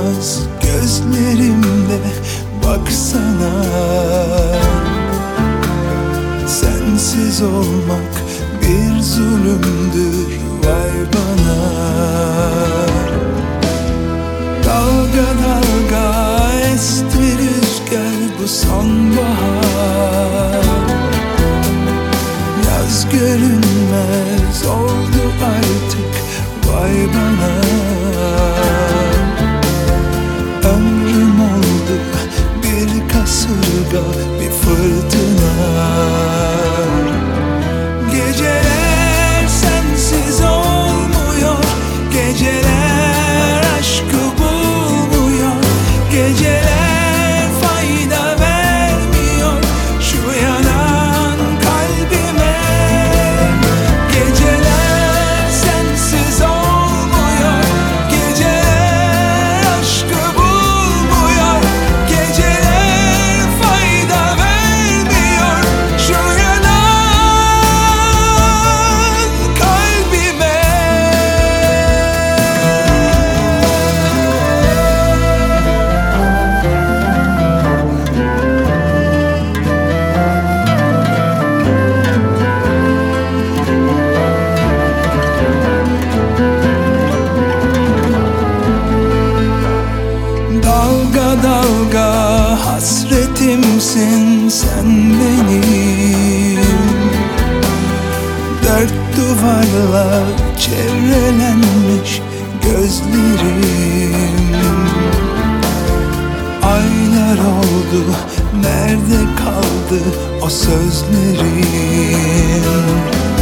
olmaz gözlerimde, baksana. Sensiz olmak bir zulümdür, vay bana. Dalga dalga esti rüzgar bu sonbahar. Yaz görünmez oldu artık, vay bana. Ömrüm oldu bir kasırga, bir fırtına. Geceler sensiz olmuyor, geceler aşkı bulmuyor, geceler fayda vermiyor şu yanan kalbime. Geceler sensiz olmuyor, geceler aşkı bulmuyor, geceler fayda vermiyor şu yanan kalbime. Dalga dalga hasretimsin sen benim. Dört duvarla çevrelenmiş gözlerim. Aylar oldu, nerede kaldı o sözlerim?